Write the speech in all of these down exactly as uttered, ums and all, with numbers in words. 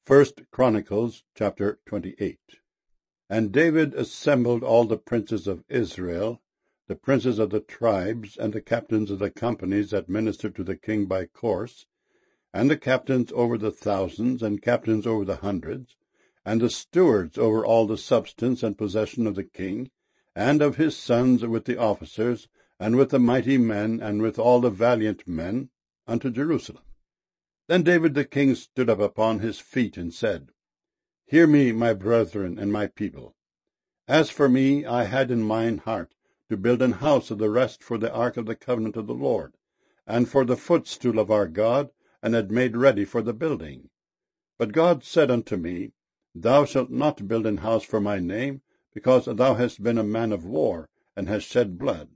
First Chronicles chapter twenty-eight. And David assembled all the princes of Israel, the princes of the tribes, and the captains of the companies that ministered to the king by course, and the captains over the thousands, and captains over the hundreds, and the stewards over all the substance and possession of the king, and of his sons with the officers, and with the mighty men, and with all the valiant men, unto Jerusalem. Then David the king stood up upon his feet, and said, Hear me, my brethren and my people. As for me, I had in mine heart to build an house of the rest for the ark of the covenant of the Lord, and for the footstool of our God, and had made ready for the building. But God said unto me, Thou shalt not build an house for my name, because thou hast been a man of war, and hast shed blood.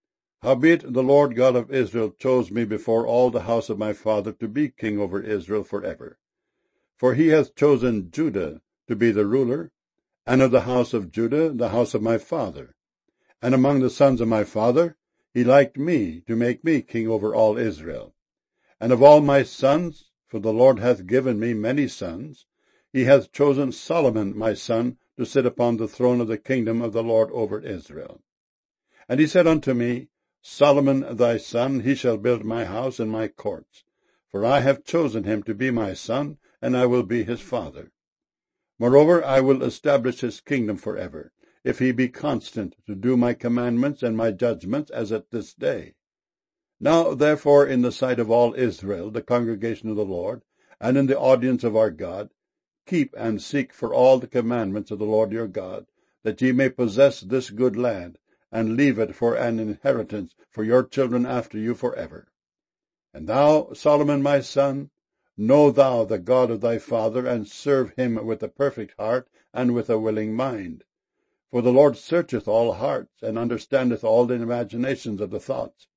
Howbeit the Lord God of Israel chose me before all the house of my father to be king over Israel for ever. For he hath chosen Judah to be the ruler, and of the house of Judah the house of my father. And among the sons of my father he liked me to make me king over all Israel. And of all my sons, for the Lord hath given me many sons, he hath chosen Solomon my son to sit upon the throne of the kingdom of the Lord over Israel. And he said unto me, Solomon thy son, he shall build my house and my courts, for I have chosen him to be my son, and I will be his father. Moreover, I will establish his kingdom for ever, if he be constant to do my commandments and my judgments, as at this day. Now therefore in the sight of all Israel, the congregation of the Lord, and in the audience of our God, keep and seek for all the commandments of the Lord your God, that ye may possess this good land, and leave it for an inheritance for your children after you for ever. And thou, Solomon my son, know thou the God of thy father, and serve him with a perfect heart and with a willing mind. For the Lord searcheth all hearts, and understandeth all the imaginations of the thoughts.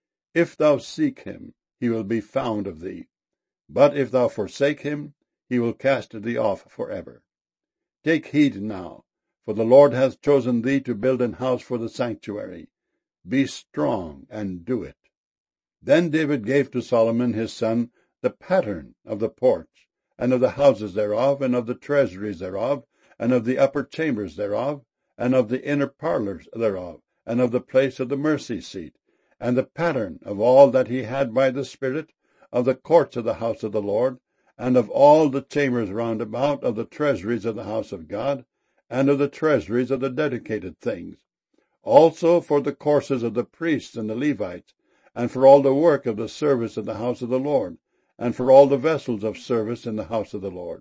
If thou seek him, he will be found of thee. But if thou forsake him, he will cast thee off for ever. Take heed now, for the Lord hath chosen thee to build an house for the sanctuary. Be strong, and do it. Then David gave to Solomon his son the pattern of the porch, and of the houses thereof, and of the treasuries thereof, and of the upper chambers thereof, and of the inner parlours thereof, and of the place of the mercy seat, and the pattern of all that he had by the Spirit, of the courts of the house of the Lord, and of all the chambers round about, of the treasuries of the house of God, and of the treasuries of the dedicated things, also for the courses of the priests and the Levites, and for all the work of the service in the house of the Lord, and for all the vessels of service in the house of the Lord.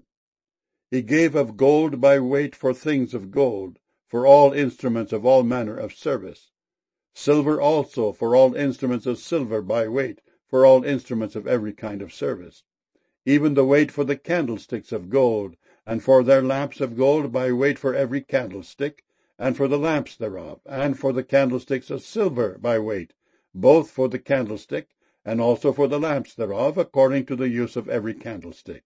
He gave of gold by weight for things of gold, for all instruments of all manner of service. Silver also for all instruments of silver by weight, for all instruments of every kind of service. Even the weight for the candlesticks of gold, and for their lamps of gold by weight for every candlestick, and for the lamps thereof, and for the candlesticks of silver by weight, both for the candlestick, and also for the lamps thereof, according to the use of every candlestick.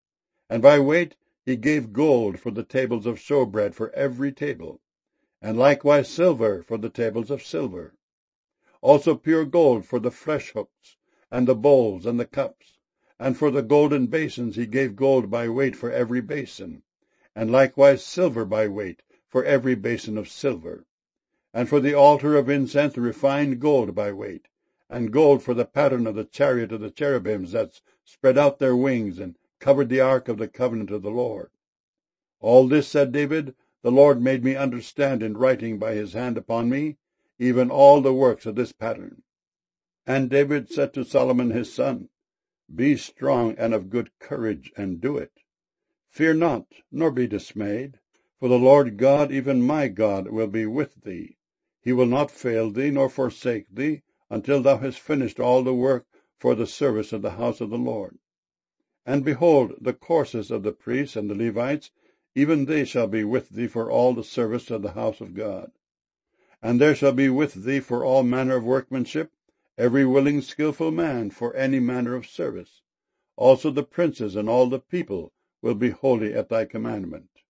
And by weight he gave gold for the tables of showbread for every table, and likewise silver for the tables of silver. Also pure gold for the flesh hooks, and the bowls, and the cups. And for the golden basins he gave gold by weight for every basin, and likewise silver by weight for every basin of silver. And for the altar of incense refined gold by weight, and gold for the pattern of the chariot of the cherubims that spread out their wings, and covered the ark of the covenant of the Lord. All this, said David, the Lord made me understand in writing by his hand upon me, even all the works of this pattern. And David said to Solomon his son, Be strong and of good courage, and do it. Fear not, nor be dismayed, for the Lord God, even my God, will be with thee. He will not fail thee, nor forsake thee, until thou hast finished all the work for the service of the house of the Lord. And behold, the courses of the priests and the Levites, even they shall be with thee for all the service of the house of God. And there shall be with thee for all manner of workmanship, every willing skillful man for any manner of service. Also the princes and all the people will be holy at thy commandment.